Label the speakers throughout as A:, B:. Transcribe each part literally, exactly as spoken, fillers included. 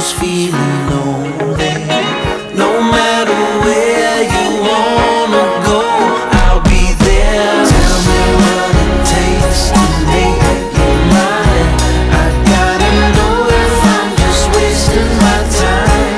A: who's feeling lonely. No matter where you wanna go, I'll be there. Tell me what it takes to make you mine. I gotta know if I'm just wasting my time.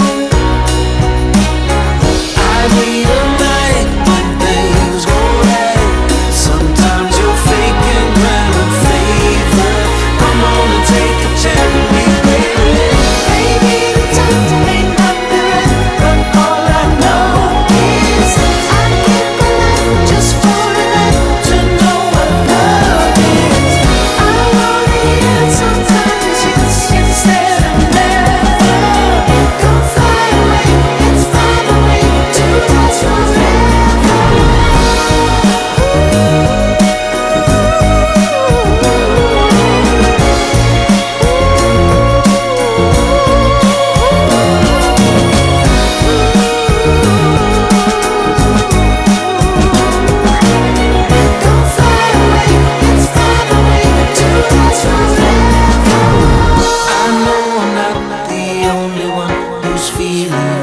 A: I need a night when things go right. Sometimes you're faking kind of favor. Come on and take a chance with me, baby.
B: Maybe the time may not be right, but all I know is I'd give my life just for a night to know what love is. I wanna hear it sometimes, yes, instead of never. Don't fly away, let's find a way to last forever. Don't fly away, let's find a way to last forever.
A: I know I'm not the only one who's feeling